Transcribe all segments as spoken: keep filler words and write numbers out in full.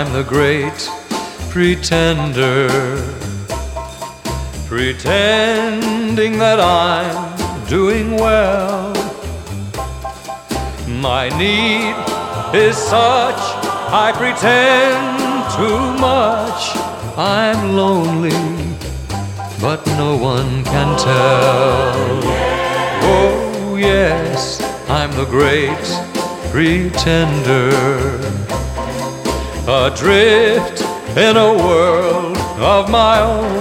I'm the great pretender, pretending that I'm doing well. My need is such, I pretend too much. I'm lonely, but no one can tell. Oh yes, I'm the great pretender, adrift in a world of my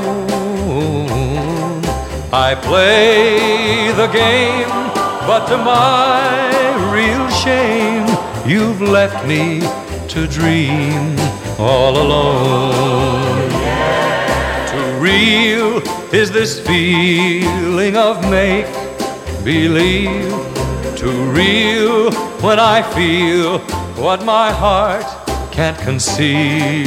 own. I play the game, but to my real shame, you've left me to dream all alone. Too real is this feeling of make-believe, too real when I feel what my heart can't conceive.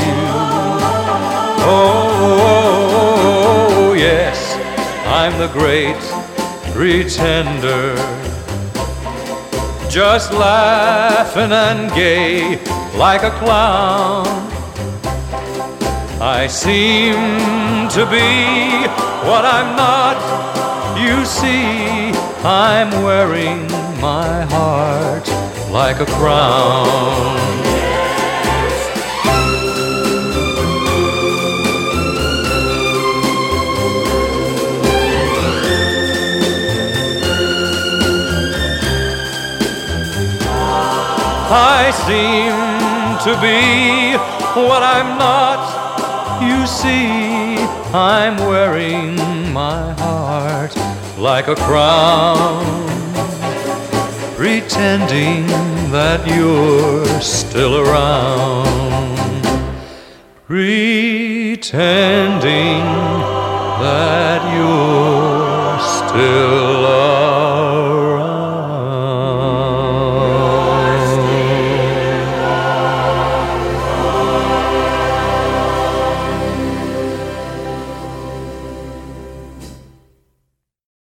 Oh, oh, oh, yes, I'm the great pretender, just laughing and gay like a clown. I seem to be what I'm not. You see, I'm wearing my heart like a crown. I seem to be what I'm not. You see, I'm wearing my heart like a crown, pretending that you're still around, pretending that you're still